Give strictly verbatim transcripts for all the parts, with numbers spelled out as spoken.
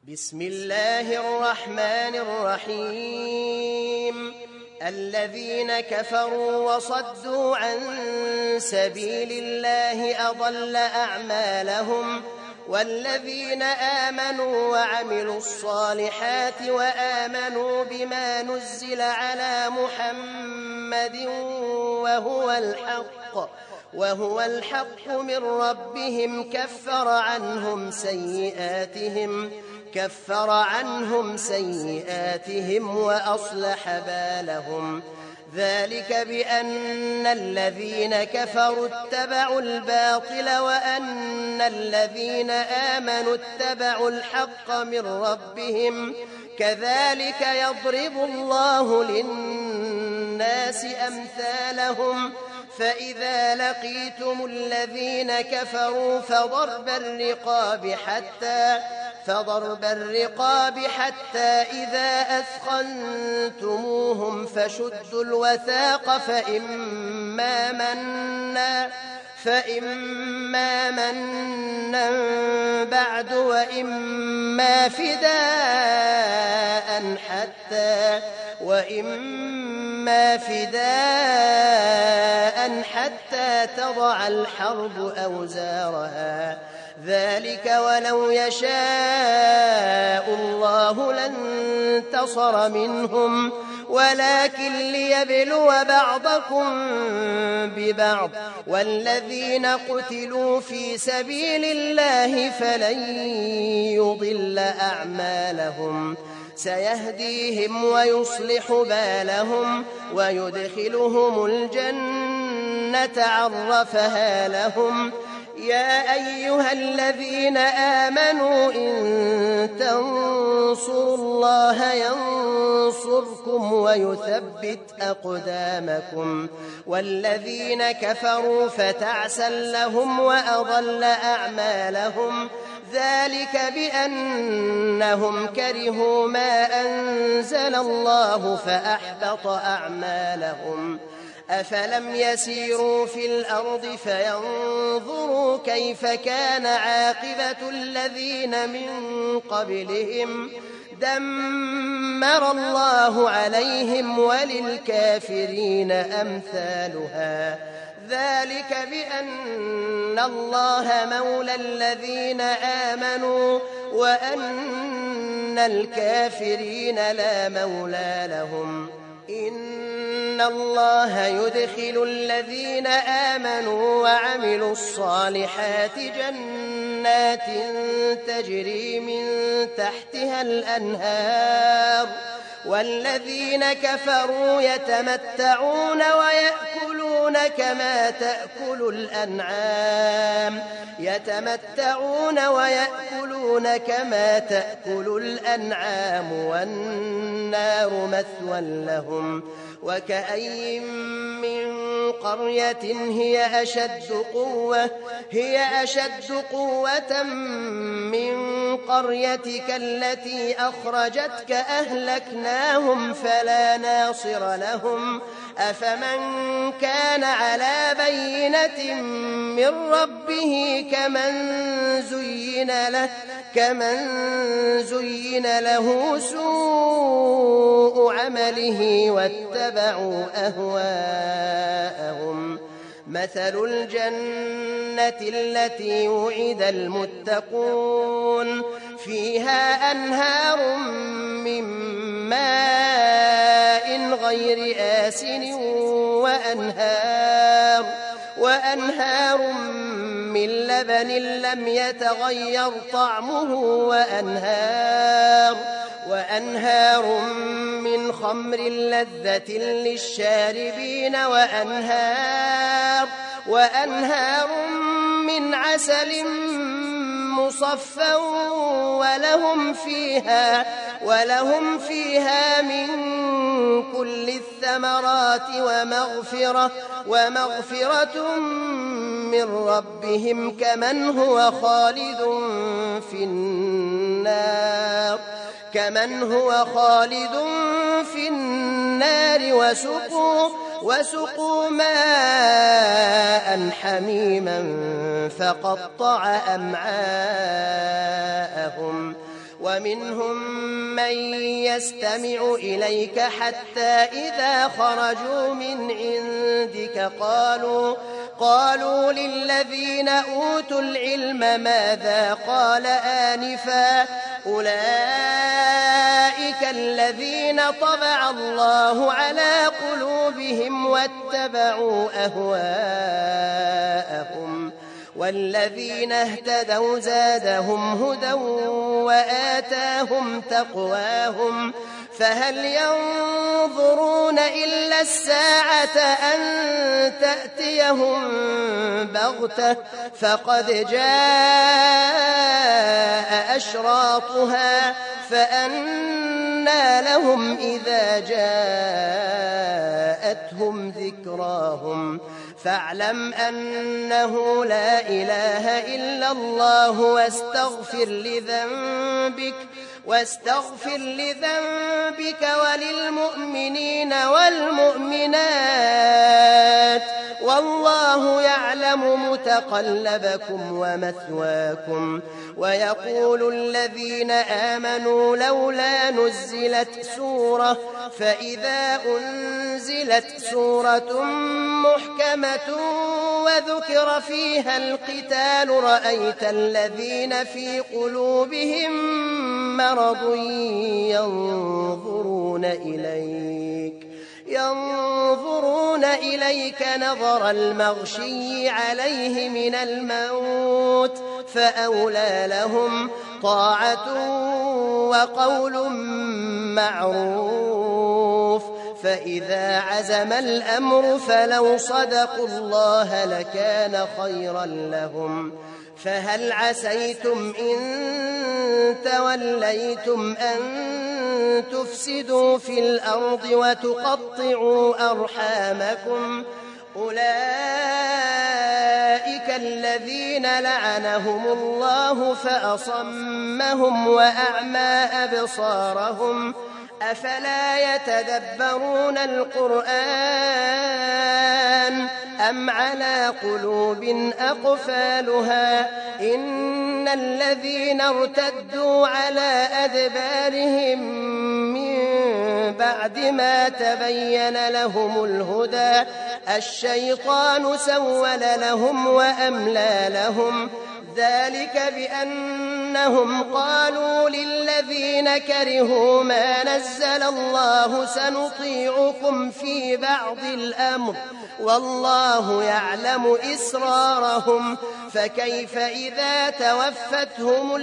بسم الله الرحمن الرحيم الذين كفروا وصدوا عن سبيل الله أضل أعمالهم والذين آمنوا وعملوا الصالحات وآمنوا بما نزل على محمد وهو الحق وهو الحق من ربهم كفر عنهم سيئاتهم كفر عنهم سيئاتهم وأصلح بالهم ذلك بأن الذين كفروا اتبعوا الباطل وأن الذين آمنوا اتبعوا الحق من ربهم كذلك يضرب الله للناس أمثالهم فإذا لقيتم الذين كفروا فضرب الرقاب حتى فضرب الرقاب حتى إذا أثخنتموهم فشدوا الوثاق فإما منا فإما منا بعد وإما فداء حتى وإما فداء حتى تضع الحرب أوزارها ذلك ولو يشاء الله لانتصر منهم ولكن ليبلو بعضكم ببعض والذين قتلوا في سبيل الله فلن يضل أعمالهم سيهديهم ويصلح بالهم ويدخلهم الجنة عرفها لهم يا أيها الذين آمنوا إن تنصروا الله ينصركم ويثبت أقدامكم والذين كفروا فتعسا لهم وأضل أعمالهم ذلك بأنهم كرهوا ما أنزل الله فأحبط أعمالهم أفلم يسيروا في الأرض فينظروا كيف كان عاقبة الذين من قبلهم دمر الله عليهم وللكافرين أمثالها ذلك بأن الله مولى الذين آمنوا وأن الكافرين لا مولى لهم إن الله يدخل الذين آمنوا وعملوا الصالحات جنات تجري من تحتها الأنهار والذين كفروا يتمتعون ويأكلون كما تأكل الأنعام يتمتعون ويأكلون كما تأكل الأنعام والنار مثوى لهم وكأي من قرية هي أشد قوة هي أشد قوة من قريتك التي أخرجتك أهلكناهم فلا ناصر لهم أفمن كان على بينة من ربه كمن زين له كمن زين له سوء عمله واتبعوا أهواءهم مثل الجنة التي وعد المتقون فيها أنهار من ماء غير آسن وأنهار وأنهار من لبن لم يتغير طعمه وأنهار وأنهار من خمر لذة للشاربين وأنهار وأنهار من عسل مصفى ولهم فيها ولهم فيها من كل الثمرات ومغفرة ومغفرة من ربهم كمن هو خالد في النار كمن هو خالد في النار وسقوا وسقوا ماء حميما فقطع أمعاءهم ومنهم من يستمع إليك حتى إذا خرجوا من عندك قالوا قالوا للذين أوتوا العلم ماذا قال آنفا أولئك الذين طبع الله على قلوبهم واتبعوا أهواءهم والذين اهتدوا زادهم هدى وآتاهم تقواهم فهل ينظرون إلا الساعة أن تأتيهم بغتة فقد جاء أشراطها فأنى لهم إذا جاءتهم ذكراهم فاعلم أنه لا إله إلا الله واستغفر لذنبك واستغفر لذنبك وللمؤمنين والمؤمنات والله يعلم متقلبكم ومثواكم ويقول الذين آمنوا لولا نزلت سورة فإذا أنزلت سورة محكمة وذكر فيها القتال رأيت الذين في قلوبهم مرض ينظرون إليك ينظرون إليك نظر المغشي عليه من الموت فأولى لهم طاعة وقول معروف فإذا عزم الأمر فلو صدقوا الله لكان خيرا لهم فهل عسيتم إن توليتم أن تفسدوا في الأرض وتقطعوا أرحامكم أولئك الذين لعنهم الله فأصمهم وأعمى أبصارهم أفلا يتدبرون القرآن أم على قلوب أقفالها إن الذين ارتدوا على أدبارهم من بعد ما تبين لهم الهدى الشيطان سول لهم وأملى لهم ذلك بأنهم قالوا للذين كرهوا ما نزل الله سنطيعكم في بعض الأمر والله يعلم إسرارهم فكيف إذا توفتهم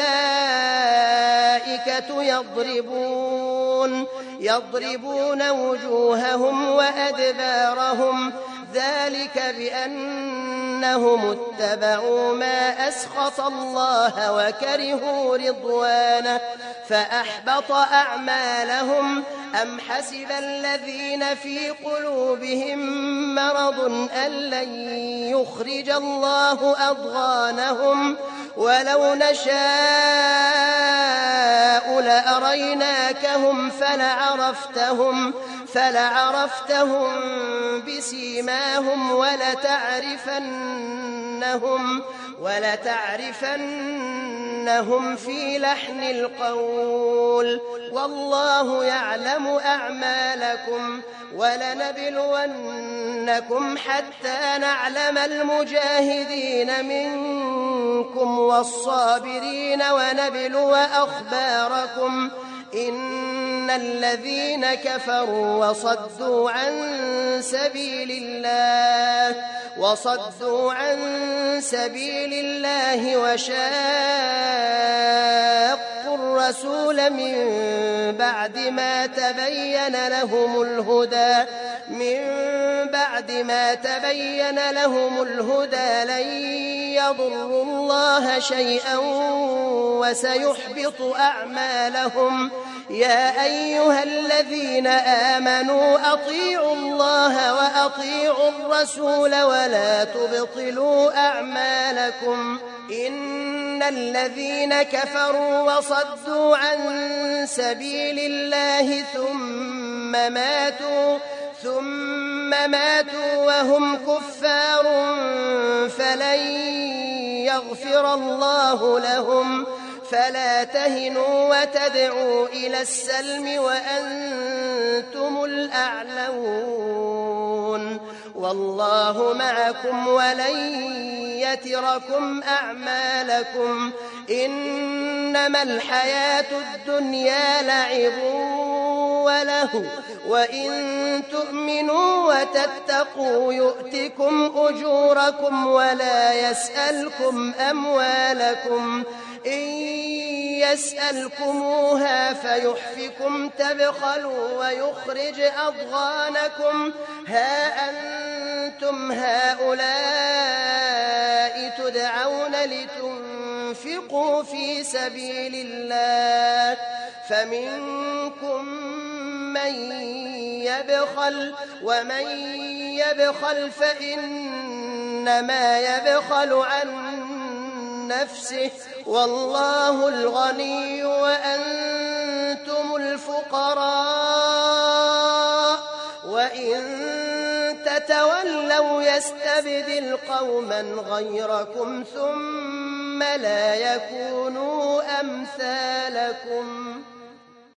الملائكة يضربون يضربون وجوههم وأدبارهم ذلك بأنهم اتبعوا ما أسخط الله وكرهوا رضوانه فأحبط أعمالهم أم حسب الذين في قلوبهم مرض أن لن يخرج الله أضغانهم ولو نشاء لأريناكهم فلعرفتهم فلعرفتهم بسيماهم ولتعرفنهم ولتعرفنهم في لحن القول والله يعلم أعمالكم ولنبلونكم حتى نعلم المجاهدين منكم والصابرين ونبلو أخباركم إن الذين كفروا وصدوا عن سبيل الله وصدوا عن سبيل الله وشاقوا الرسول من بعد ما تبين لهم الهدى من بعد ما تبين لهم الهدى لن يضروا الله شيئا وسيحبط أعمالهم يا أيها الذين آمنوا أطيعوا الله وأطيعوا الرسول ولا تبطلوا أعمالكم إن الذين كفروا وصدوا عن سبيل الله ثم ماتوا ثم ماتوا وهم كفار فلن يغفر الله لهم فلا تهنوا وتدعوا إلى السلم وأنتم الأعلون والله معكم ولن يتركم أعمالكم إنما الحياة الدنيا لعب وله وإن تؤمنوا وتتقوا يؤتكم أجوركم ولا يسألكم أموالكم إن يسألكموها فيحفكم تبخلوا ويخرج أضغانكم ها أنتم هؤلاء تدعون لتنفقوا في سبيل الله فمنكم من يبخل ومن يبخل فإنما يبخل عن نفسه والله الغني وأنتم الفقراء وإن تتولوا يستبدل قوما غيركم ثم لا يكونوا أمثالكم